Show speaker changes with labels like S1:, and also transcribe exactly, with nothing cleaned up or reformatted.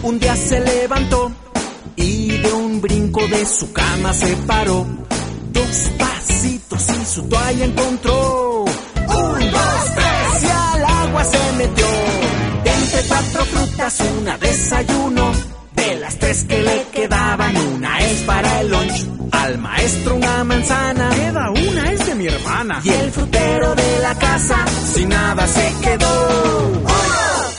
S1: Un día se levantó y de un brinco de su cama se paró. Dos pasitos y su toalla encontró. Un, dos, tres y al agua se metió. Entre cuatro frutas una desayuno. De las tres que le quedaban, una es para el lunch. Al maestro una manzana.
S2: Queda una, es de mi hermana.
S1: Y el frutero de la casa sin nada se quedó. ¡Uno!